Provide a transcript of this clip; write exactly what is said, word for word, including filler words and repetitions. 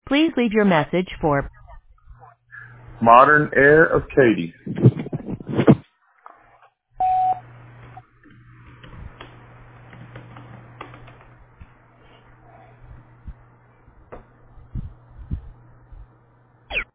Please leave your message for Modern Air of Katie.